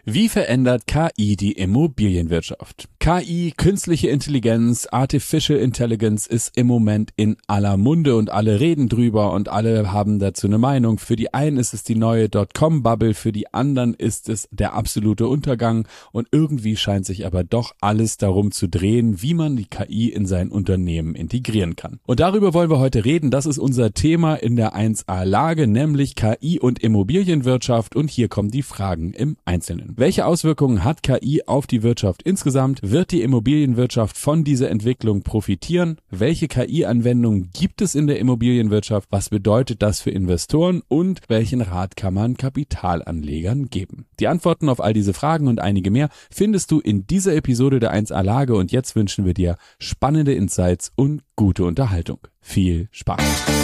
Wie verändert KI die Immobilienwirtschaft? KI, künstliche Intelligenz, Artificial Intelligence ist im Moment in aller Munde und alle reden drüber und alle haben dazu eine Meinung. Für die einen ist es die neue Dotcom-Bubble, für die anderen ist es der absolute Untergang und irgendwie scheint sich aber doch alles darum zu drehen, wie man die KI in sein Unternehmen integrieren kann. Und darüber wollen wir heute reden. Das ist unser Thema in der 1A-Lage, nämlich KI und Immobilienwirtschaft, und hier kommen die Fragen im Einzelnen. Welche Auswirkungen hat KI auf die Wirtschaft insgesamt? Wird die Immobilienwirtschaft von dieser Entwicklung profitieren? Welche KI-Anwendungen gibt es in der Immobilienwirtschaft? Was bedeutet das für Investoren? Und welchen Rat kann man Kapitalanlegern geben? Die Antworten auf all diese Fragen und einige mehr findest du in dieser Episode der 1A-Lage, und jetzt wünschen wir dir spannende Insights und gute Unterhaltung. Viel Spaß!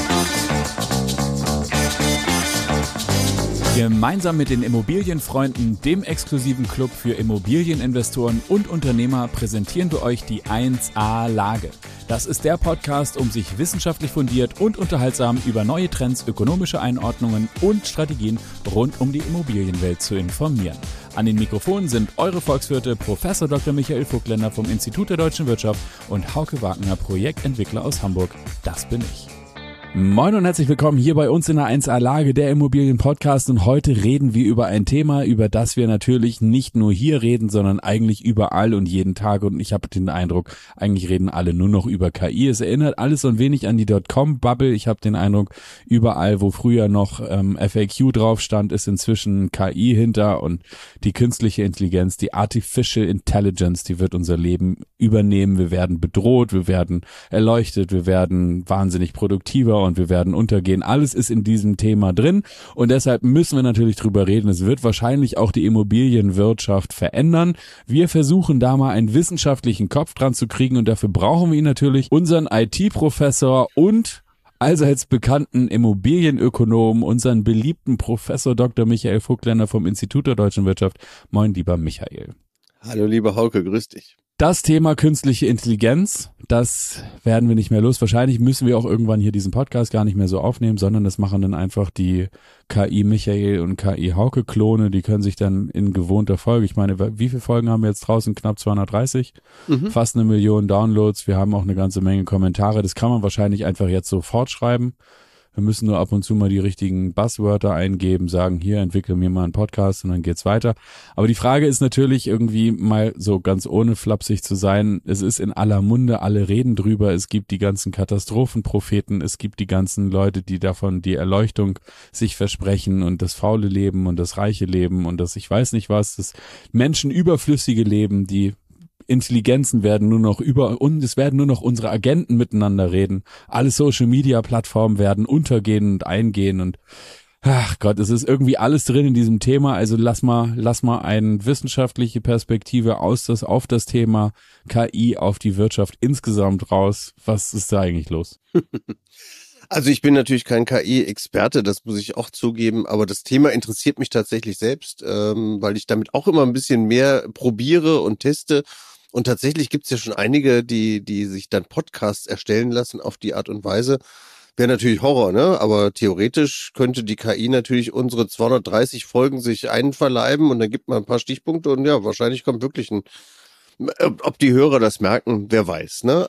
Gemeinsam mit den Immobilienfreunden, dem exklusiven Club für Immobilieninvestoren und Unternehmer, präsentieren wir euch die 1A-Lage. Das ist der Podcast, um sich wissenschaftlich fundiert und unterhaltsam über neue Trends, ökonomische Einordnungen und Strategien rund um die Immobilienwelt zu informieren. An den Mikrofonen sind eure Volkswirte Professor Dr. Michael Vogtländer vom Institut der Deutschen Wirtschaft und Hauke Wagner, Projektentwickler aus Hamburg. Das bin ich. Moin und herzlich willkommen hier bei uns in der 1A-Lage, der Immobilien-Podcast, und heute reden wir über ein Thema, über das wir natürlich nicht nur hier reden, sondern eigentlich überall und jeden Tag, und ich habe den Eindruck, eigentlich reden alle nur noch über KI. Es erinnert alles so ein wenig an die Dotcom-Bubble. Ich habe den Eindruck, überall, wo früher noch FAQ drauf stand, ist inzwischen KI hinter, und die künstliche Intelligenz, die Artificial Intelligence, die wird unser Leben übernehmen. Wir werden bedroht, wir werden erleuchtet, wir werden wahnsinnig produktiver und wir werden untergehen. Alles ist in diesem Thema drin, und deshalb müssen wir natürlich drüber reden. Es wird wahrscheinlich auch die Immobilienwirtschaft verändern. Wir versuchen da mal einen wissenschaftlichen Kopf dran zu kriegen, und dafür brauchen wir natürlich unseren IT-Professor und allseits bekannten Immobilienökonomen, unseren beliebten Professor Dr. Michael Vogtländer vom Institut der Deutschen Wirtschaft. Moin, lieber Michael. Hallo, lieber Hauke, grüß dich. Das Thema künstliche Intelligenz, das werden wir nicht mehr los. Wahrscheinlich müssen wir auch irgendwann hier diesen Podcast gar nicht mehr so aufnehmen, sondern das machen dann einfach die KI Michael und KI Hauke Klone. Die können sich dann in gewohnter Folge, ich meine, wie viele Folgen haben wir jetzt draußen? Knapp 230, fast 1 Million Downloads. Wir haben auch eine ganze Menge Kommentare. Das kann man wahrscheinlich einfach jetzt sofort schreiben. Wir müssen nur ab und zu mal die richtigen Buzzwörter eingeben, sagen, hier, entwickle mir mal einen Podcast, und dann geht's weiter. Aber die Frage ist natürlich irgendwie mal so ganz ohne flapsig zu sein, es ist in aller Munde, alle reden drüber, es gibt die ganzen Katastrophenpropheten, es gibt die ganzen Leute, die davon die Erleuchtung sich versprechen und das faule Leben und das reiche Leben und das ich weiß nicht was, das menschenüberflüssige Leben, die Intelligenzen werden nur noch und es werden nur noch unsere Agenten miteinander reden. Alle Social-Media-Plattformen werden untergehen und eingehen, und ach Gott, es ist irgendwie alles drin in diesem Thema. Also lass mal eine wissenschaftliche Perspektive auf das Thema KI, auf die Wirtschaft insgesamt raus. Was ist da eigentlich los? Also ich bin natürlich kein KI-Experte, das muss ich auch zugeben, aber das Thema interessiert mich tatsächlich selbst, weil ich damit auch immer ein bisschen mehr probiere und teste. Und tatsächlich gibt's ja schon einige, die sich dann Podcasts erstellen lassen auf die Art und Weise. Wäre natürlich Horror, ne? Aber theoretisch könnte die KI natürlich unsere 230 Folgen sich einverleiben, und dann gibt man ein paar Stichpunkte, und ja, wahrscheinlich kommt wirklich ein, ob die Hörer das merken, wer weiß, ne?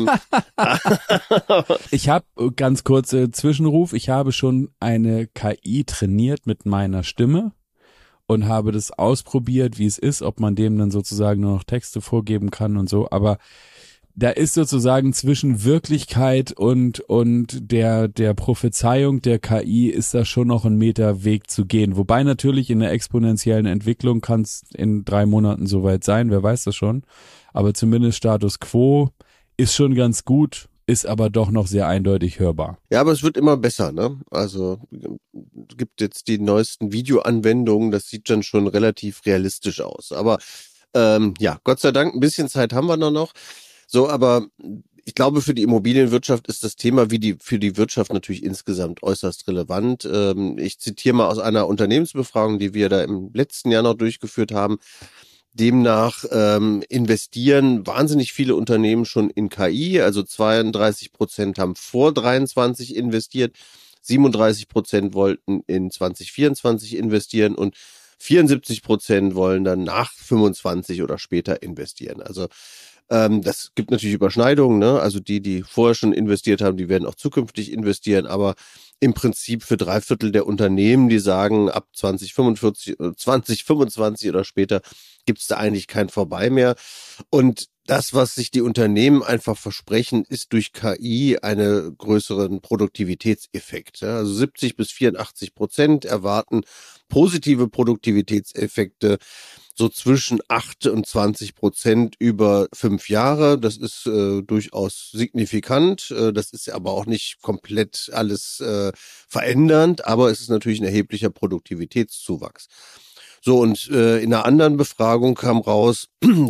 Ich habe, ganz kurze Zwischenruf, ich habe schon eine KI trainiert mit meiner Stimme und habe das ausprobiert, wie es ist, ob man dem dann sozusagen nur noch Texte vorgeben kann und so, aber da ist sozusagen zwischen Wirklichkeit und der Prophezeiung der KI ist da schon noch ein Meter Weg zu gehen. Wobei natürlich in der exponentiellen Entwicklung kann es in 3 Monaten soweit sein, wer weiß das schon. Aber zumindest Status Quo ist schon ganz gut, ist aber doch noch sehr eindeutig hörbar. Ja, aber es wird immer besser, ne? Also gibt jetzt die neuesten Videoanwendungen, das sieht dann schon relativ realistisch aus. Aber ja, Gott sei Dank, ein bisschen Zeit haben wir noch. So, aber ich glaube, für die Immobilienwirtschaft ist das Thema für die Wirtschaft natürlich insgesamt äußerst relevant. Ich zitiere mal aus einer Unternehmensbefragung, die wir da im letzten Jahr noch durchgeführt haben. Demnach investieren wahnsinnig viele Unternehmen schon in KI. Also 32% haben vor 23 investiert, 37% wollten in 2024 investieren und 74% wollen dann nach 25 oder später investieren. Also das gibt natürlich Überschneidungen, ne? Also die vorher schon investiert haben, die werden auch zukünftig investieren, aber im Prinzip für 3/4 der Unternehmen, die sagen, ab 2045, 2025 oder später gibt's da eigentlich kein Vorbei mehr. Und das, was sich die Unternehmen einfach versprechen, ist durch KI einen größeren Produktivitätseffekt. Ja? Also 70-84% erwarten positive Produktivitätseffekte so zwischen 8 und 20% über 5 Jahre. Das ist durchaus signifikant. Das ist aber auch nicht komplett alles verändernd, aber es ist natürlich ein erheblicher Produktivitätszuwachs. So, und in einer anderen Befragung kam raus,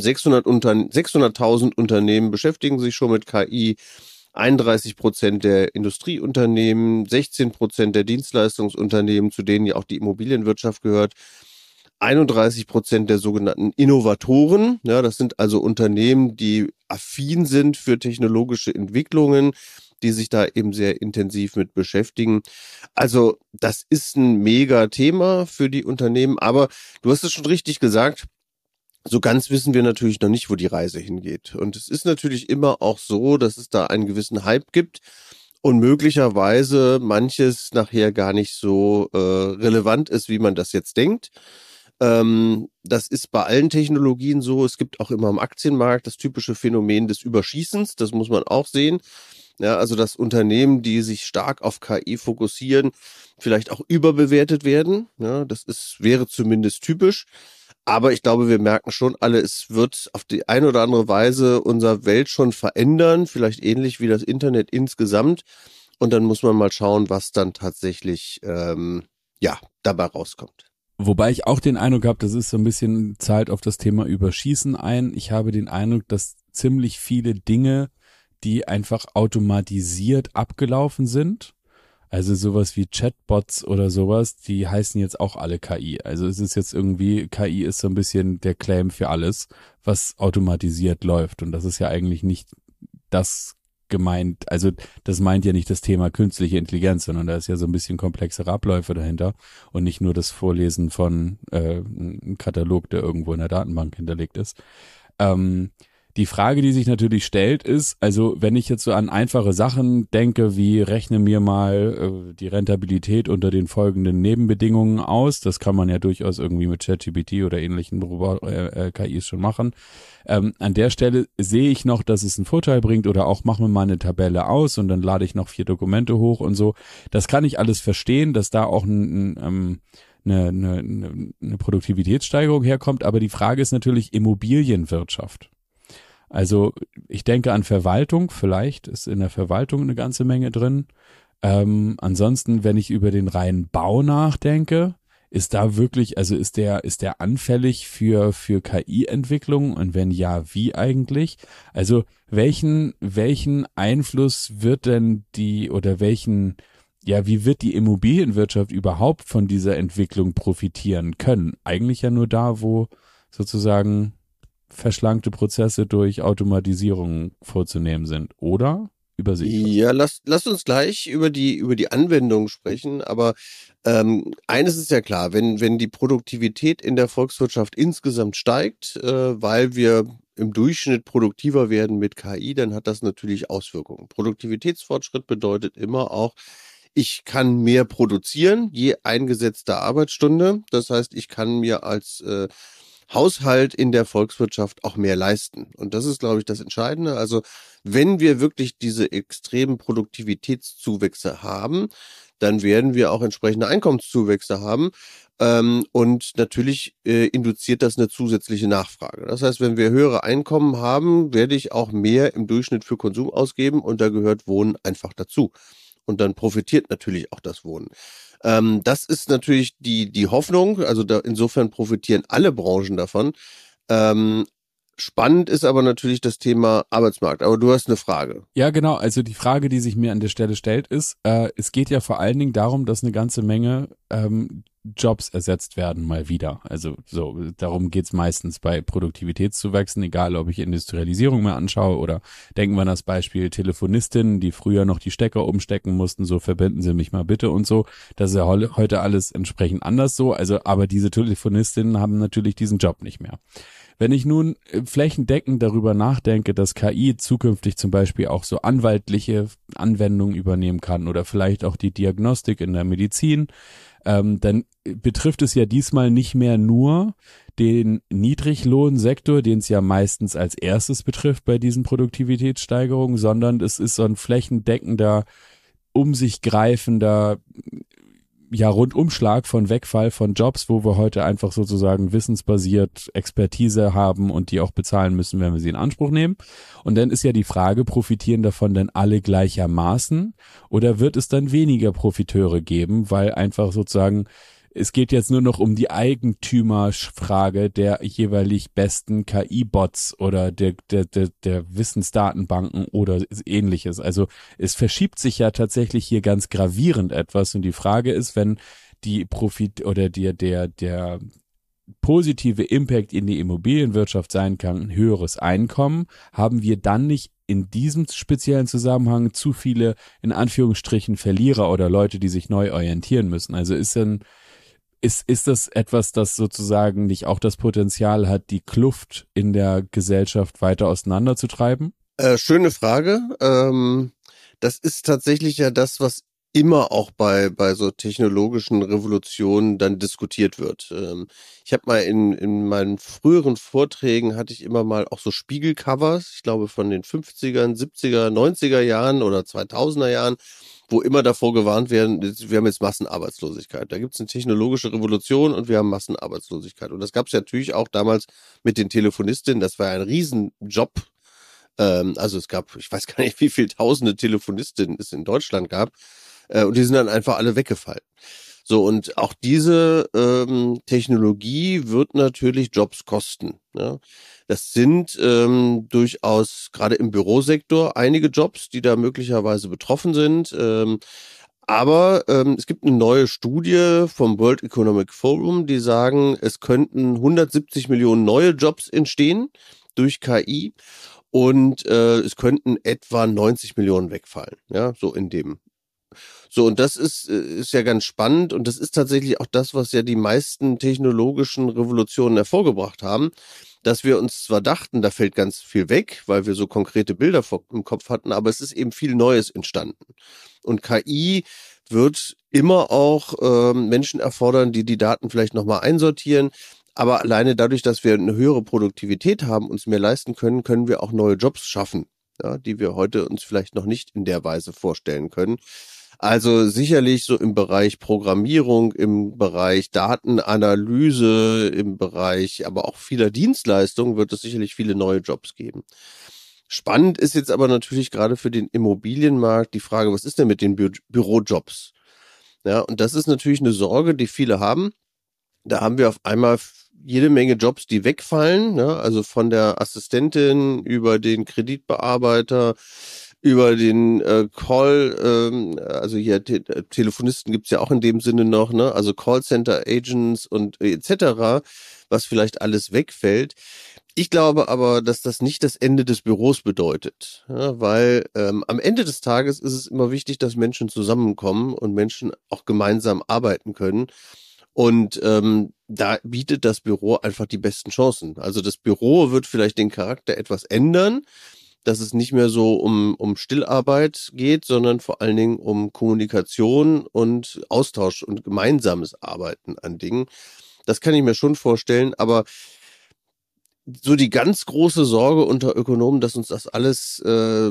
600.000 Unternehmen beschäftigen sich schon mit KI, 31% der Industrieunternehmen, 16% der Dienstleistungsunternehmen, zu denen ja auch die Immobilienwirtschaft gehört, 31% der sogenannten Innovatoren. Ja, das sind also Unternehmen, die affin sind für technologische Entwicklungen, die sich da eben sehr intensiv mit beschäftigen. Also das ist ein mega Thema für die Unternehmen, aber du hast es schon richtig gesagt, so ganz wissen wir natürlich noch nicht, wo die Reise hingeht. Und es ist natürlich immer auch so, dass es da einen gewissen Hype gibt und möglicherweise manches nachher gar nicht so relevant ist, wie man das jetzt denkt. Das ist bei allen Technologien so. Es gibt auch immer am Aktienmarkt das typische Phänomen des Überschießens. Das muss man auch sehen. Ja, also dass Unternehmen, die sich stark auf KI fokussieren, vielleicht auch überbewertet werden. Ja, wäre zumindest typisch. Aber ich glaube, wir merken schon alle, es wird auf die eine oder andere Weise unsere Welt schon verändern, vielleicht ähnlich wie das Internet insgesamt. Und dann muss man mal schauen, was dann tatsächlich dabei rauskommt. Wobei ich auch den Eindruck habe, das ist so ein bisschen, zahlt auf das Thema Überschießen ein. Ich habe den Eindruck, dass ziemlich viele Dinge, die einfach automatisiert abgelaufen sind, also sowas wie Chatbots oder sowas, die heißen jetzt auch alle KI. Also es ist jetzt irgendwie, KI ist so ein bisschen der Claim für alles, was automatisiert läuft. Und das ist ja eigentlich nicht das gemeint, also das meint ja nicht das Thema künstliche Intelligenz, sondern da ist ja so ein bisschen komplexere Abläufe dahinter und nicht nur das Vorlesen von einem Katalog, der irgendwo in der Datenbank hinterlegt ist. Die Frage, die sich natürlich stellt, ist, also wenn ich jetzt so an einfache Sachen denke, wie rechne mir mal die Rentabilität unter den folgenden Nebenbedingungen aus, das kann man ja durchaus irgendwie mit ChatGPT oder ähnlichen KIs schon machen. An der Stelle sehe ich noch, dass es einen Vorteil bringt oder auch machen wir mal eine Tabelle aus und dann lade ich noch 4 Dokumente hoch und so. Das kann ich alles verstehen, dass da auch eine Produktivitätssteigerung herkommt, aber die Frage ist natürlich Immobilienwirtschaft. Also ich denke an Verwaltung, vielleicht ist in der Verwaltung eine ganze Menge drin. Ansonsten, wenn ich über den reinen Bau nachdenke, ist da wirklich, also ist der anfällig für KI-Entwicklung und wenn ja, wie eigentlich? Also welchen Einfluss wird denn wie wird die Immobilienwirtschaft überhaupt von dieser Entwicklung profitieren können? Eigentlich ja nur da, wo sozusagen verschlankte Prozesse durch Automatisierung vorzunehmen sind, oder? Übersehe ich was? Ja, lass uns gleich über die Anwendung sprechen, aber eines ist ja klar, wenn die Produktivität in der Volkswirtschaft insgesamt steigt, weil wir im Durchschnitt produktiver werden mit KI, dann hat das natürlich Auswirkungen. Produktivitätsfortschritt bedeutet immer auch, ich kann mehr produzieren, je eingesetzte Arbeitsstunde. Das heißt, ich kann mir als Haushalt in der Volkswirtschaft auch mehr leisten. Und das ist, glaube ich, das Entscheidende. Also wenn wir wirklich diese extremen Produktivitätszuwächse haben, dann werden wir auch entsprechende Einkommenszuwächse haben. Und natürlich induziert das eine zusätzliche Nachfrage. Das heißt, wenn wir höhere Einkommen haben, werde ich auch mehr im Durchschnitt für Konsum ausgeben und da gehört Wohnen einfach dazu. Und dann profitiert natürlich auch das Wohnen. Das ist natürlich die Hoffnung. Also insofern profitieren alle Branchen davon. Spannend ist aber natürlich das Thema Arbeitsmarkt. Aber du hast eine Frage. Ja, genau. Also die Frage, die sich mir an der Stelle stellt, ist, es geht ja vor allen Dingen darum, dass eine ganze Menge Jobs ersetzt werden mal wieder. Also so, darum geht's meistens bei Produktivitätszuwächsen, egal ob ich Industrialisierung mir anschaue oder denken wir an das Beispiel Telefonistinnen, die früher noch die Stecker umstecken mussten, so verbinden Sie mich mal bitte und so. Das ist ja heute alles entsprechend anders so. Also, aber diese Telefonistinnen haben natürlich diesen Job nicht mehr. Wenn ich nun flächendeckend darüber nachdenke, dass KI zukünftig zum Beispiel auch so anwaltliche Anwendungen übernehmen kann oder vielleicht auch die Diagnostik in der Medizin, dann betrifft es ja diesmal nicht mehr nur den Niedriglohnsektor, den es ja meistens als erstes betrifft bei diesen Produktivitätssteigerungen, sondern es ist so ein flächendeckender, um sich greifender Rundumschlag von Wegfall von Jobs, wo wir heute einfach sozusagen wissensbasiert Expertise haben und die auch bezahlen müssen, wenn wir sie in Anspruch nehmen. Und dann ist ja die Frage, profitieren davon denn alle gleichermaßen oder wird es dann weniger Profiteure geben, weil einfach sozusagen es geht jetzt nur noch um die Eigentümerfrage der jeweilig besten KI-Bots oder der Wissensdatenbanken oder ähnliches. Also es verschiebt sich ja tatsächlich hier ganz gravierend etwas und die Frage ist, wenn die Profit oder der positive Impact in die Immobilienwirtschaft sein kann, ein höheres Einkommen, haben wir dann nicht in diesem speziellen Zusammenhang zu viele, in Anführungsstrichen, Verlierer oder Leute, die sich neu orientieren müssen. Also ist das etwas, das sozusagen nicht auch das Potenzial hat, die Kluft in der Gesellschaft weiter auseinanderzutreiben? Schöne Frage. Das ist tatsächlich ja das, was immer auch bei so technologischen Revolutionen dann diskutiert wird. Ich habe mal in meinen früheren Vorträgen hatte ich immer mal auch so Spiegelcovers, ich glaube von den 50ern, 70er, 90er Jahren oder 2000er Jahren, wo immer davor gewarnt werden, wir haben jetzt Massenarbeitslosigkeit. Da gibt es eine technologische Revolution und wir haben Massenarbeitslosigkeit. Und das gab es ja natürlich auch damals mit den Telefonistinnen. Das war ein Riesenjob. Also es gab, ich weiß gar nicht, wie viele tausende Telefonistinnen es in Deutschland gab. Und die sind dann einfach alle weggefallen. So, und auch diese Technologie wird natürlich Jobs kosten. Ja. Das sind durchaus gerade im Bürosektor einige Jobs, die da möglicherweise betroffen sind. Aber es gibt eine neue Studie vom World Economic Forum, die sagen, es könnten 170 Millionen neue Jobs entstehen durch KI und es könnten etwa 90 Millionen wegfallen. Ja, so in dem. So, und das ist ja ganz spannend und das ist tatsächlich auch das, was ja die meisten technologischen Revolutionen hervorgebracht haben, dass wir uns zwar dachten, da fällt ganz viel weg, weil wir so konkrete Bilder im Kopf hatten, aber es ist eben viel Neues entstanden. Und KI wird immer auch Menschen erfordern, die Daten vielleicht nochmal einsortieren, aber alleine dadurch, dass wir eine höhere Produktivität haben, uns mehr leisten können, können wir auch neue Jobs schaffen, ja, die wir heute uns vielleicht noch nicht in der Weise vorstellen können. Also sicherlich so im Bereich Programmierung, im Bereich Datenanalyse, im Bereich aber auch vieler Dienstleistungen wird es sicherlich viele neue Jobs geben. Spannend ist jetzt aber natürlich gerade für den Immobilienmarkt die Frage, was ist denn mit den Bürojobs? Ja, und das ist natürlich eine Sorge, die viele haben. Da haben wir auf einmal jede Menge Jobs, die wegfallen, ne? Also von der Assistentin über den Kreditbearbeiter, über den also hier Telefonisten gibt's ja auch in dem Sinne noch, ne? Also Callcenter Agents und etc., was vielleicht alles wegfällt. Ich glaube aber, dass das nicht das Ende des Büros bedeutet, ja, weil am Ende des Tages ist es immer wichtig, dass Menschen zusammenkommen und Menschen auch gemeinsam arbeiten können. Und da bietet das Büro einfach die besten Chancen. Also das Büro wird vielleicht den Charakter etwas ändern, dass es nicht mehr so um Stillarbeit geht, sondern vor allen Dingen um Kommunikation und Austausch und gemeinsames Arbeiten an Dingen. Das kann ich mir schon vorstellen, aber so die ganz große Sorge unter Ökonomen, dass uns das alles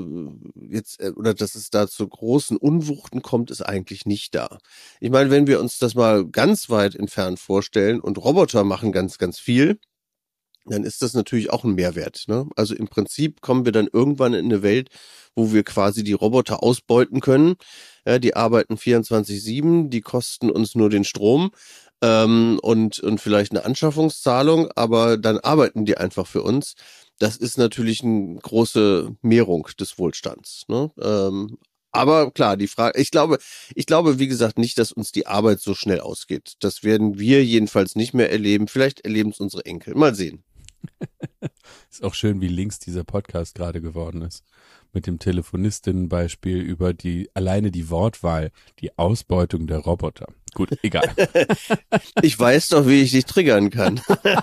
oder dass es da zu großen Unwuchten kommt, ist eigentlich nicht da. Ich meine, wenn wir uns das mal ganz weit entfernt vorstellen und Roboter machen ganz, ganz viel, dann ist das natürlich auch ein Mehrwert, ne? Also im Prinzip kommen wir dann irgendwann in eine Welt, wo wir quasi die Roboter ausbeuten können. Ja, die arbeiten 24/7, die kosten uns nur den Strom und vielleicht eine Anschaffungszahlung, aber dann arbeiten die einfach für uns. das ist natürlich eine große Mehrung des Wohlstands. Ne? Aber klar, die Frage, ich glaube, wie gesagt, nicht, dass uns die Arbeit so schnell ausgeht. Das werden wir jedenfalls nicht mehr erleben. Vielleicht erleben es unsere Enkel. Mal sehen. Ist auch schön, wie links dieser Podcast gerade geworden ist. Mit dem Telefonistinnenbeispiel über alleine die Wortwahl, die Ausbeutung der Roboter. Gut, egal. Ich weiß doch, wie ich dich triggern kann.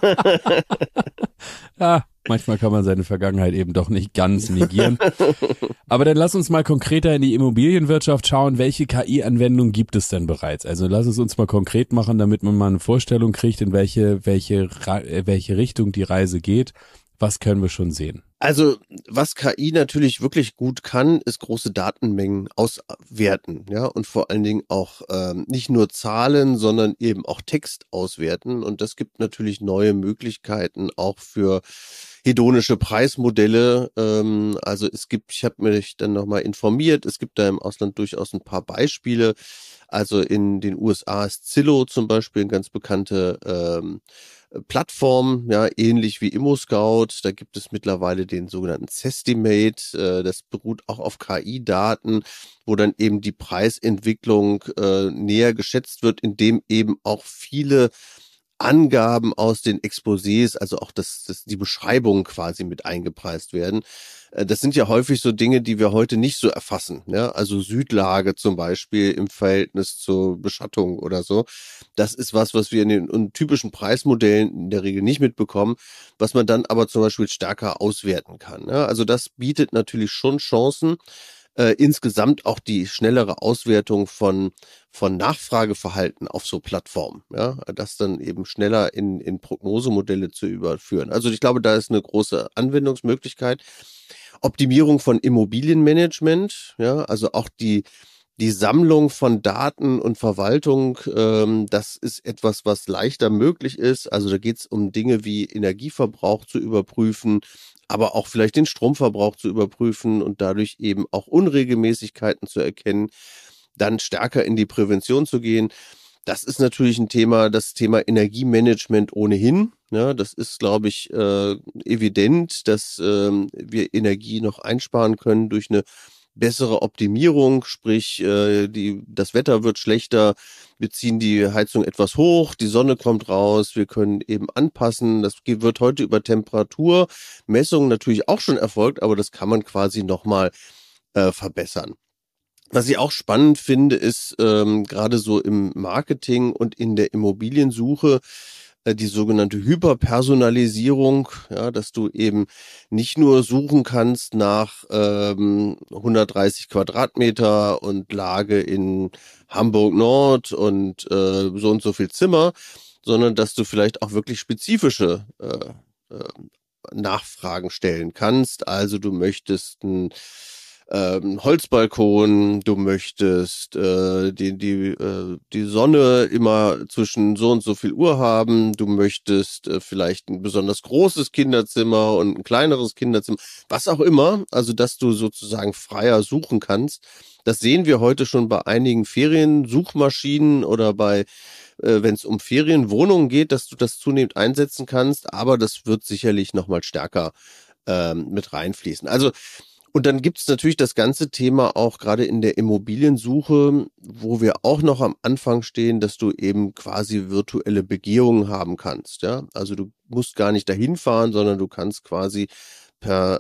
Ja, manchmal kann man seine Vergangenheit eben doch nicht ganz negieren. Aber dann lass uns mal konkreter in die Immobilienwirtschaft schauen. Welche KI-Anwendungen gibt es denn bereits? Also lass es uns mal konkret machen, damit man mal eine Vorstellung kriegt, in welche Richtung die Reise geht. Was können wir schon sehen? Also, was KI natürlich wirklich gut kann, ist große Datenmengen auswerten, ja, und vor allen Dingen auch nicht nur Zahlen, sondern eben auch Text auswerten. Und das gibt natürlich neue Möglichkeiten auch für hedonische Preismodelle. Also ich habe mich dann nochmal informiert, es gibt da im Ausland durchaus ein paar Beispiele. Also in den USA ist Zillow zum Beispiel eine ganz bekannte Plattform, ja, ähnlich wie ImmoScout. Da gibt es mittlerweile den sogenannten Zestimate. Das beruht auch auf KI-Daten, wo dann eben die Preisentwicklung näher geschätzt wird, indem eben auch viele Angaben aus den Exposés, also auch die Beschreibungen quasi mit eingepreist werden. Das sind ja häufig so Dinge, die wir heute nicht so erfassen. Ja? Also Südlage zum Beispiel im Verhältnis zur Beschattung oder so. Das ist was wir in den typischen Preismodellen in der Regel nicht mitbekommen, was man dann aber zum Beispiel stärker auswerten kann. Ja? Also das bietet natürlich schon Chancen. Insgesamt auch die schnellere Auswertung von Nachfrageverhalten auf so Plattformen, ja, das dann eben schneller in Prognosemodelle zu überführen. Also ich glaube, da ist eine große Anwendungsmöglichkeit. Optimierung von Immobilienmanagement, ja, also auch die Sammlung von Daten und Verwaltung, das ist etwas, was leichter möglich ist. Also da geht es um Dinge wie Energieverbrauch zu überprüfen, aber auch vielleicht den Stromverbrauch zu überprüfen und dadurch eben auch Unregelmäßigkeiten zu erkennen, dann stärker in die Prävention zu gehen. Das ist natürlich ein Thema, das Thema Energiemanagement ohnehin. Ja, das ist, glaube ich, evident, dass wir Energie noch einsparen können durch eine bessere Optimierung, sprich das Wetter wird schlechter, wir ziehen die Heizung etwas hoch, die Sonne kommt raus, wir können eben anpassen. Das wird heute über Temperaturmessungen natürlich auch schon erfolgt, aber das kann man quasi nochmal verbessern. Was ich auch spannend finde, ist gerade so im Marketing und in der Immobiliensuche die sogenannte Hyperpersonalisierung, ja, dass du eben nicht nur suchen kannst nach 130 Quadratmeter und Lage in Hamburg Nord und so viel Zimmer, sondern dass du vielleicht auch wirklich spezifische Nachfragen stellen kannst. Also du möchtest Holzbalkon, du möchtest die Sonne immer zwischen so und so viel Uhr haben, du möchtest vielleicht ein besonders großes Kinderzimmer und ein kleineres Kinderzimmer, was auch immer, also dass du sozusagen freier suchen kannst. Das sehen wir heute schon bei einigen Feriensuchmaschinen oder wenn es um Ferienwohnungen geht, dass du das zunehmend einsetzen kannst, aber das wird sicherlich nochmal stärker mit reinfließen. Also und dann gibt es natürlich das ganze Thema auch gerade in der Immobiliensuche, wo wir auch noch am Anfang stehen, dass du eben quasi virtuelle Begehungen haben kannst. Ja? Also du musst gar nicht dahin fahren, sondern du kannst quasi per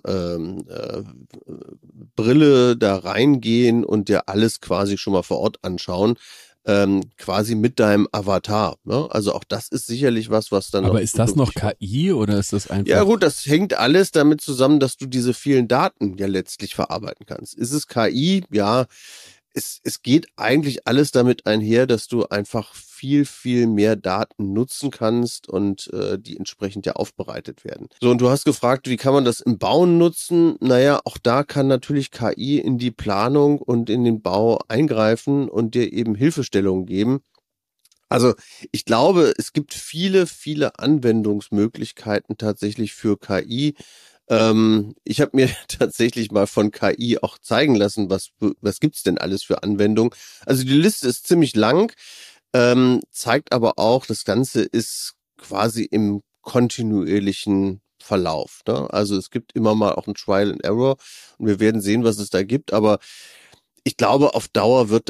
Brille da reingehen und dir alles quasi schon mal vor Ort anschauen. Quasi mit deinem Avatar. Ne? Also auch das ist sicherlich was dann Aber ist das noch KI oder ist das einfach? Ja gut, das hängt alles damit zusammen, dass du diese vielen Daten ja letztlich verarbeiten kannst. Ist es KI? Ja, es geht eigentlich alles damit einher, dass du einfach viel mehr Daten nutzen kannst und die entsprechend ja aufbereitet werden. So, und du hast gefragt, wie kann man das im Bauen nutzen? Naja, auch da kann natürlich KI in die Planung und in den Bau eingreifen und dir eben Hilfestellungen geben. Also ich glaube, es gibt viele Anwendungsmöglichkeiten tatsächlich für KI. Ich habe mir tatsächlich mal von KI auch zeigen lassen, was gibt's denn alles für Anwendungen. Also die Liste ist ziemlich lang, zeigt aber auch, das Ganze ist quasi im kontinuierlichen Verlauf. Ne? Also es gibt immer mal auch ein Trial and Error und wir werden sehen, was es da gibt, aber ich glaube, auf Dauer wird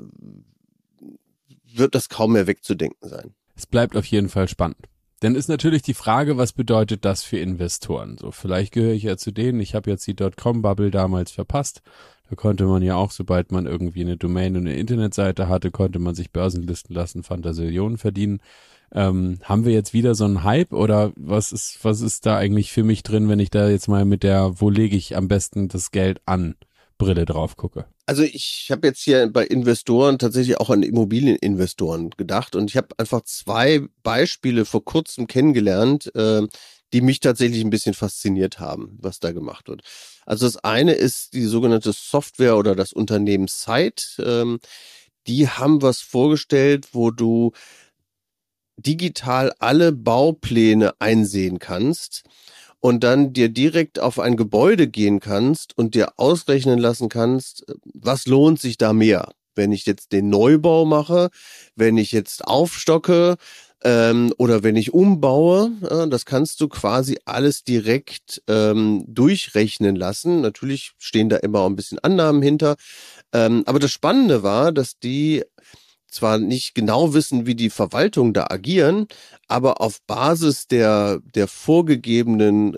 das kaum mehr wegzudenken sein. Es bleibt auf jeden Fall spannend. Dann ist natürlich die Frage, was bedeutet das für Investoren? So, vielleicht gehöre ich ja zu denen, ich habe jetzt die Dotcom-Bubble damals verpasst. Da konnte man ja auch, sobald man irgendwie eine Domain und eine Internetseite hatte, konnte man sich börsenlisten lassen, Fantasillionen verdienen. Haben wir jetzt wieder so einen Hype oder was ist da eigentlich für mich drin, wenn ich da jetzt mal mit der, wo lege ich am besten das Geld an, Brille drauf gucke? Also ich habe jetzt hier bei Investoren tatsächlich auch an Immobilieninvestoren gedacht und ich habe einfach 2 Beispiele vor kurzem kennengelernt, die mich tatsächlich ein bisschen fasziniert haben, was da gemacht wird. Also das eine ist die sogenannte Software oder das Unternehmen Site. Die haben was vorgestellt, wo du digital alle Baupläne einsehen kannst und dann dir direkt auf ein Gebäude gehen kannst und dir ausrechnen lassen kannst, was lohnt sich da mehr, wenn ich jetzt den Neubau mache, wenn ich jetzt aufstocke oder wenn ich umbaue. Das kannst du quasi alles direkt durchrechnen lassen. Natürlich stehen da immer auch ein bisschen Annahmen hinter. Aber das Spannende war, dass die zwar nicht genau wissen, wie die Verwaltung da agieren, aber auf Basis des vorgegebenen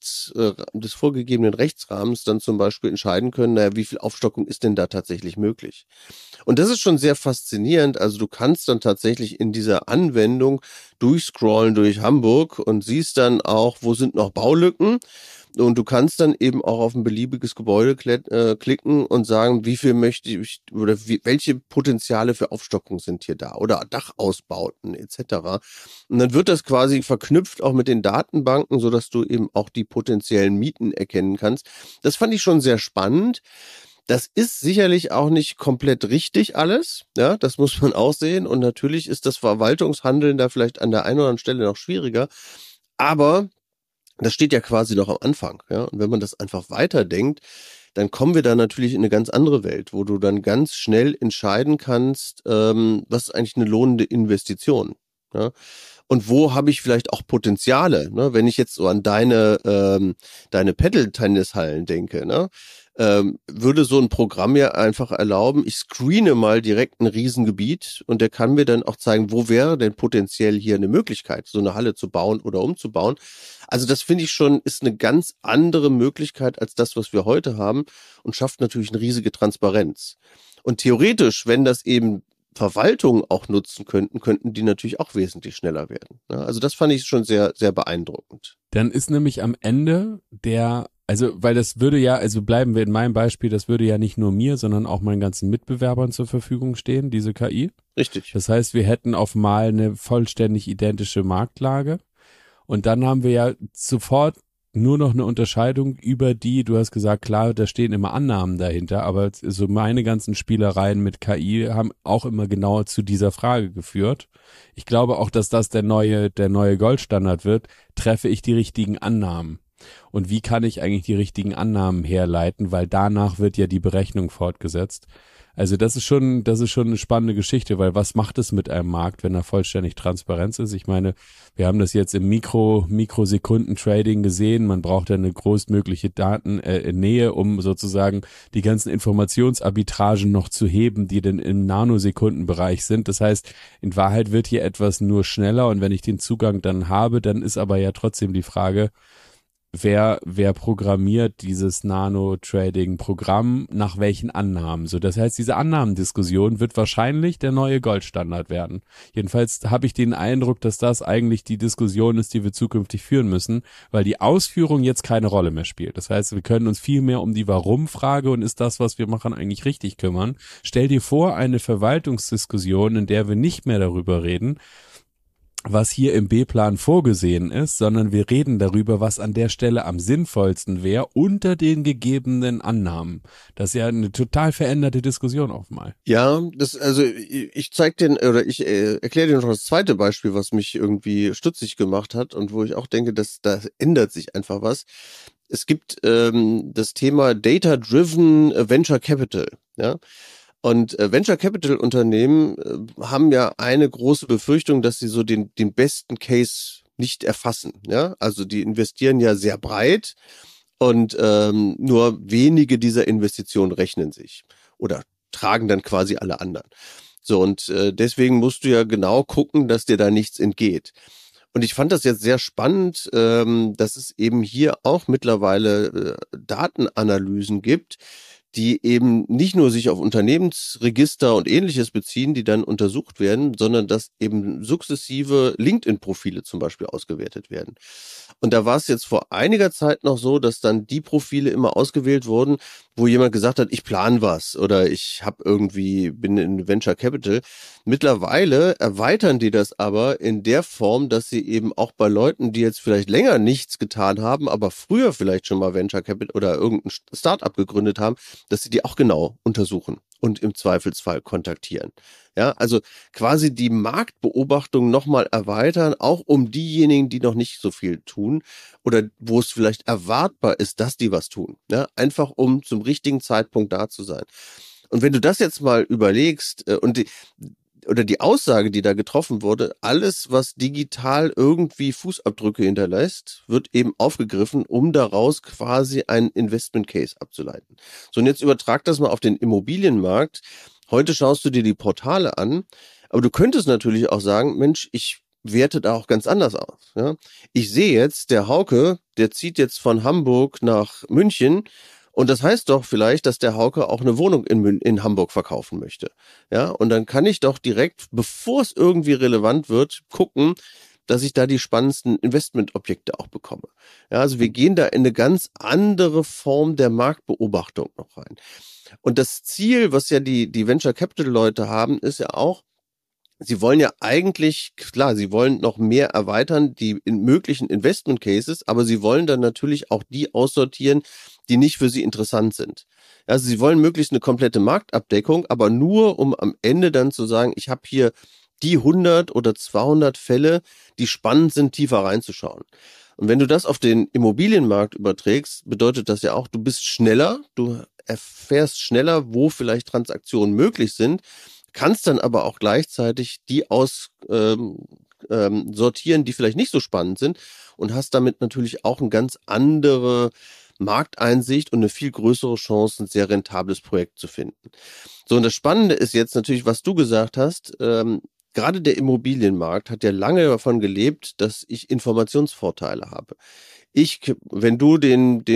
Rechtsrahmens dann zum Beispiel entscheiden können, naja, wie viel Aufstockung ist denn da tatsächlich möglich? Und das ist schon sehr faszinierend. Also du kannst dann tatsächlich in dieser Anwendung durchscrollen durch Hamburg und siehst dann auch, wo sind noch Baulücken. Und du kannst dann eben auch auf ein beliebiges Gebäude klicken und sagen, wie viel möchte ich oder welche Potenziale für Aufstockung sind hier da oder Dachausbauten etc. Und dann wird das quasi verknüpft auch mit den Datenbanken, sodass du eben auch die potenziellen Mieten erkennen kannst. Das fand ich schon sehr spannend. Das ist sicherlich auch nicht komplett richtig alles, ja, das muss man auch sehen. Und natürlich ist das Verwaltungshandeln da vielleicht an der einen oder anderen Stelle noch schwieriger. Aber das steht ja quasi noch am Anfang, ja. Und wenn man das einfach weiterdenkt, dann kommen wir da natürlich in eine ganz andere Welt, wo du dann ganz schnell entscheiden kannst, was ist eigentlich eine lohnende Investition, ja. Und wo habe ich vielleicht auch Potenziale, ne? Wenn ich jetzt so an deine Paddle-Tennishallen denke, ne? Würde so ein Programm ja einfach erlauben, ich screene mal direkt ein Riesengebiet und der kann mir dann auch zeigen, wo wäre denn potenziell hier eine Möglichkeit, so eine Halle zu bauen oder umzubauen. Also das finde ich schon, ist eine ganz andere Möglichkeit als das, was wir heute haben und schafft natürlich eine riesige Transparenz. Und theoretisch, wenn das eben Verwaltungen auch nutzen könnten die natürlich auch wesentlich schneller werden. Ja, also das fand ich schon sehr, sehr beeindruckend. Dann ist nämlich am Ende weil das würde ja, also bleiben wir in meinem Beispiel, das würde ja nicht nur mir, sondern auch meinen ganzen Mitbewerbern zur Verfügung stehen, diese KI. Richtig. Das heißt, wir hätten auf mal eine vollständig identische Marktlage und dann haben wir ja sofort nur noch eine Unterscheidung über die, du hast gesagt, klar, da stehen immer Annahmen dahinter, aber so meine ganzen Spielereien mit KI haben auch immer genau zu dieser Frage geführt. Ich glaube auch, dass das der neue Goldstandard wird. Treffe ich die richtigen Annahmen? Und wie kann ich eigentlich die richtigen Annahmen herleiten? Weil danach wird ja die Berechnung fortgesetzt. Also das ist schon eine spannende Geschichte, weil was macht es mit einem Markt, wenn er vollständig transparent ist? Ich meine, wir haben das jetzt im Mikrosekunden-Trading gesehen. Man braucht ja eine großmögliche Nähe, um sozusagen die ganzen Informationsarbitragen noch zu heben, die denn im Nanosekundenbereich sind. Das heißt, in Wahrheit wird hier etwas nur schneller und wenn ich den Zugang dann habe, dann ist aber ja trotzdem die Frage, wer programmiert dieses Nano-Trading-Programm nach welchen Annahmen? So, das heißt, diese Annahmendiskussion wird wahrscheinlich der neue Goldstandard werden. Jedenfalls habe ich den Eindruck, dass das eigentlich die Diskussion ist, die wir zukünftig führen müssen, weil die Ausführung jetzt keine Rolle mehr spielt. Das heißt, wir können uns viel mehr um die Warum-Frage und ist das, was wir machen, eigentlich richtig kümmern. Stell dir vor, eine Verwaltungsdiskussion, in der wir nicht mehr darüber reden, was hier im B-Plan vorgesehen ist, sondern wir reden darüber, was an der Stelle am sinnvollsten wäre, unter den gegebenen Annahmen. Das ist ja eine total veränderte Diskussion auch mal. Ja, ich erkläre dir noch das zweite Beispiel, was mich irgendwie stutzig gemacht hat und wo ich auch denke, dass da ändert sich einfach was. Es gibt das Thema Data-Driven Venture Capital, ja. Und Venture Capital Unternehmen haben ja eine große Befürchtung, dass sie so den besten Case nicht erfassen. Ja, also die investieren ja sehr breit und nur wenige dieser Investitionen rechnen sich oder tragen dann quasi alle anderen. So, und deswegen musst du ja genau gucken, dass dir da nichts entgeht. Und ich fand das jetzt sehr spannend, dass es eben hier auch mittlerweile Datenanalysen gibt, die eben nicht nur sich auf Unternehmensregister und Ähnliches beziehen, die dann untersucht werden, sondern dass eben sukzessive LinkedIn-Profile zum Beispiel ausgewertet werden. Und da war es jetzt vor einiger Zeit noch so, dass dann die Profile immer ausgewählt wurden, wo jemand gesagt hat, ich plane was oder ich bin in Venture Capital. Mittlerweile erweitern die das aber in der Form, dass sie eben auch bei Leuten, die jetzt vielleicht länger nichts getan haben, aber früher vielleicht schon mal Venture Capital oder irgendein Startup gegründet haben, dass sie die auch genau untersuchen und im Zweifelsfall kontaktieren. Ja, also quasi die Marktbeobachtung nochmal erweitern, auch um diejenigen, die noch nicht so viel tun oder wo es vielleicht erwartbar ist, dass die was tun. Ja, einfach um zum richtigen Zeitpunkt da zu sein. Und wenn du das jetzt mal überlegst oder die Aussage, die da getroffen wurde, alles, was digital irgendwie Fußabdrücke hinterlässt, wird eben aufgegriffen, um daraus quasi einen Investment Case abzuleiten. So, und jetzt übertrag das mal auf den Immobilienmarkt. Heute schaust du dir die Portale an, aber du könntest natürlich auch sagen, Mensch, ich werte da auch ganz anders aus. Ja? Ich sehe jetzt, der Hauke, der zieht jetzt von Hamburg nach München. Und das heißt doch vielleicht, dass der Hauke auch eine Wohnung in Hamburg verkaufen möchte. Ja, und dann kann ich doch direkt, bevor es irgendwie relevant wird, gucken, dass ich da die spannendsten Investmentobjekte auch bekomme. Ja, also wir gehen da in eine ganz andere Form der Marktbeobachtung noch rein. Und das Ziel, was ja die Venture Capital Leute haben, ist ja auch, sie wollen ja eigentlich, klar, sie wollen noch mehr erweitern, die möglichen Investment Cases, aber sie wollen dann natürlich auch die aussortieren, die nicht für sie interessant sind. Also sie wollen möglichst eine komplette Marktabdeckung, aber nur, um am Ende dann zu sagen, ich habe hier die 100 oder 200 Fälle, die spannend sind, tiefer reinzuschauen. Und wenn du das auf den Immobilienmarkt überträgst, bedeutet das ja auch, du bist schneller, du erfährst schneller, wo vielleicht Transaktionen möglich sind, kannst dann aber auch gleichzeitig die sortieren, die vielleicht nicht so spannend sind und hast damit natürlich auch eine ganz andere Markteinsicht und eine viel größere Chance, ein sehr rentables Projekt zu finden. So, und das Spannende ist jetzt natürlich, was du gesagt hast, gerade der Immobilienmarkt hat ja lange davon gelebt, dass ich Informationsvorteile habe. Wenn du den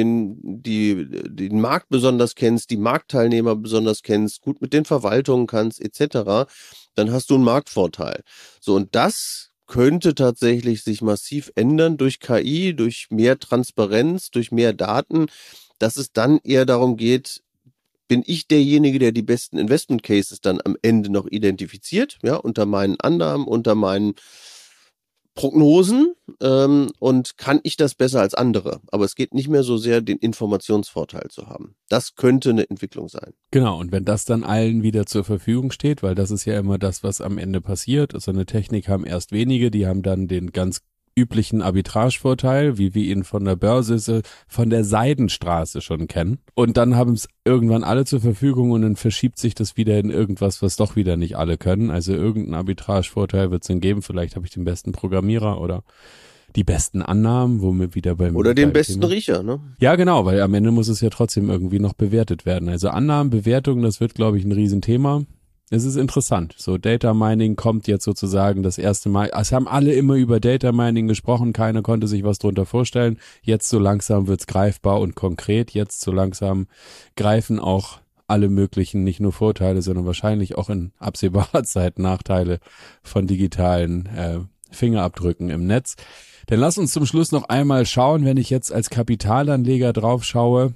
Markt besonders kennst, die Marktteilnehmer besonders kennst, gut mit den Verwaltungen kannst, etc., dann hast du einen Marktvorteil. So, und das könnte tatsächlich sich massiv ändern durch KI, durch mehr Transparenz, durch mehr Daten, dass es dann eher darum geht, bin ich derjenige, der die besten Investment Cases dann am Ende noch identifiziert, ja, unter meinen Annahmen, unter meinen Prognosen, und kann ich das besser als andere. Aber es geht nicht mehr so sehr, den Informationsvorteil zu haben. Das könnte eine Entwicklung sein. Genau, und wenn das dann allen wieder zur Verfügung steht, weil das ist ja immer das, was am Ende passiert, so eine Technik haben erst wenige, die haben dann den ganz üblichen Arbitragevorteil, wie wir ihn von der Börse, von der Seidenstraße schon kennen. Und dann haben es irgendwann alle zur Verfügung und dann verschiebt sich das wieder in irgendwas, was doch wieder nicht alle können. Also irgendein Arbitragevorteil wird es dann geben. Vielleicht habe ich den besten Programmierer oder die besten Annahmen, wo wir wieder beim... Oder den besten Riecher, ne? Ja, genau, weil am Ende muss es ja trotzdem irgendwie noch bewertet werden. Also Annahmen, Bewertungen, das wird, glaube ich, ein Riesenthema. Es ist interessant. So, Data Mining kommt jetzt sozusagen das erste Mal. Es haben alle immer über Data Mining gesprochen. Keiner konnte sich was drunter vorstellen. Jetzt so langsam wird's greifbar und konkret. Jetzt so langsam greifen auch alle möglichen, nicht nur Vorteile, sondern wahrscheinlich auch in absehbarer Zeit Nachteile von digitalen Fingerabdrücken im Netz. Dann lass uns zum Schluss noch einmal schauen, wenn ich jetzt als Kapitalanleger drauf schaue,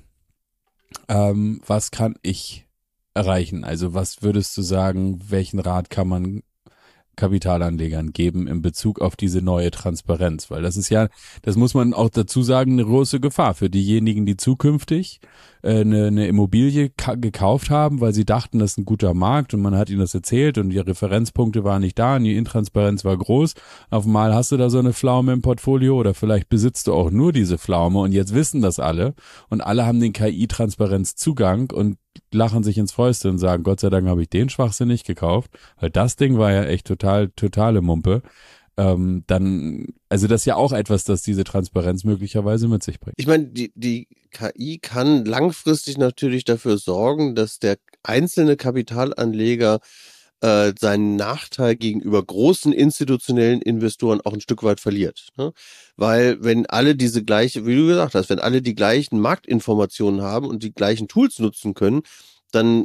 was kann ich erreichen? Also was würdest du sagen, welchen Rat kann man Kapitalanlegern geben in Bezug auf diese neue Transparenz? Weil das ist ja, das muss man auch dazu sagen, eine große Gefahr für diejenigen, die zukünftig eine Immobilie gekauft haben, weil sie dachten, das ist ein guter Markt und man hat ihnen das erzählt und die Referenzpunkte waren nicht da und die Intransparenz war groß. Auf einmal hast du da so eine Pflaume im Portfolio oder vielleicht besitzt du auch nur diese Pflaume und jetzt wissen das alle und alle haben den KI-Transparenzzugang und lachen sich ins Fäuste und sagen, Gott sei Dank habe ich den Schwachsinn nicht gekauft, weil das Ding war ja echt totale Mumpe. also das ist ja auch etwas, das diese Transparenz möglicherweise mit sich bringt. Ich meine, die KI kann langfristig natürlich dafür sorgen, dass der einzelne Kapitalanleger seinen Nachteil gegenüber großen institutionellen Investoren auch ein Stück weit verliert. Ne? Weil wenn alle diese gleiche, wie du gesagt hast, wenn alle die gleichen Marktinformationen haben und die gleichen Tools nutzen können, dann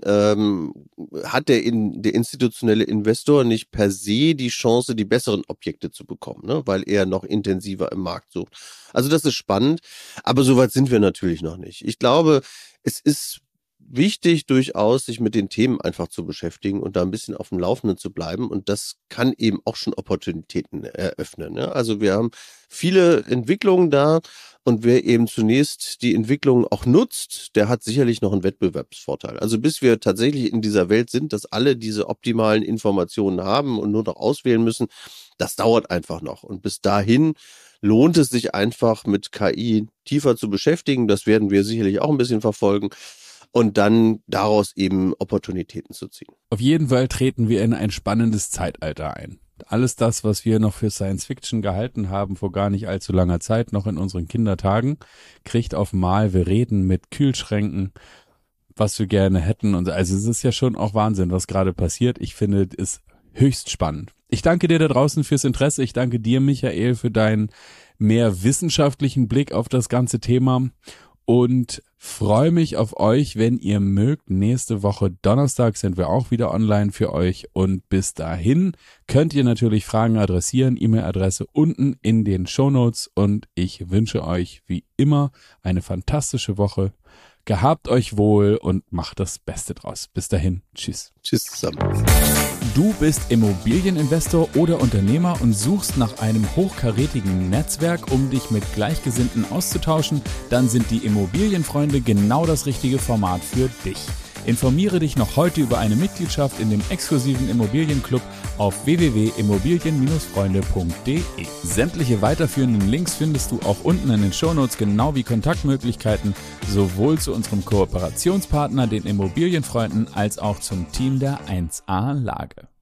hat der institutionelle Investor nicht per se die Chance, die besseren Objekte zu bekommen, ne? Weil er noch intensiver im Markt sucht. Also das ist spannend, aber soweit sind wir natürlich noch nicht. Ich glaube, es ist wichtig durchaus, sich mit den Themen einfach zu beschäftigen und da ein bisschen auf dem Laufenden zu bleiben. Und das kann eben auch schon Opportunitäten eröffnen. Ne? Also wir haben viele Entwicklungen da und wer eben zunächst die Entwicklungen auch nutzt, der hat sicherlich noch einen Wettbewerbsvorteil. Also bis wir tatsächlich in dieser Welt sind, dass alle diese optimalen Informationen haben und nur noch auswählen müssen, das dauert einfach noch. Und bis dahin lohnt es sich einfach mit KI tiefer zu beschäftigen. Das werden wir sicherlich auch ein bisschen verfolgen. Und dann daraus eben Opportunitäten zu ziehen. Auf jeden Fall treten wir in ein spannendes Zeitalter ein. Alles das, was wir noch für Science Fiction gehalten haben vor gar nicht allzu langer Zeit, noch in unseren Kindertagen, kriegt auf Mal, wir reden mit Kühlschränken, was wir gerne hätten. Und also es ist ja schon auch Wahnsinn, was gerade passiert. Ich finde es höchst spannend. Ich danke dir da draußen fürs Interesse. Ich danke dir, Michael, für deinen mehr wissenschaftlichen Blick auf das ganze Thema. Und freue mich auf euch, wenn ihr mögt. Nächste Woche Donnerstag sind wir auch wieder online für euch. Und bis dahin könnt ihr natürlich Fragen adressieren. E-Mail-Adresse unten in den Shownotes. Und ich wünsche euch wie immer eine fantastische Woche. Gehabt euch wohl und macht das Beste draus. Bis dahin. Tschüss. Tschüss zusammen. Du bist Immobilieninvestor oder Unternehmer und suchst nach einem hochkarätigen Netzwerk, um dich mit Gleichgesinnten auszutauschen, dann sind die Immobilienfreunde genau das richtige Format für dich. Informiere dich noch heute über eine Mitgliedschaft in dem exklusiven Immobilienclub auf www.immobilien-freunde.de. Sämtliche weiterführenden Links findest du auch unten in den Shownotes, genau wie Kontaktmöglichkeiten, sowohl zu unserem Kooperationspartner, den Immobilienfreunden, als auch zum Team der 1A Lage.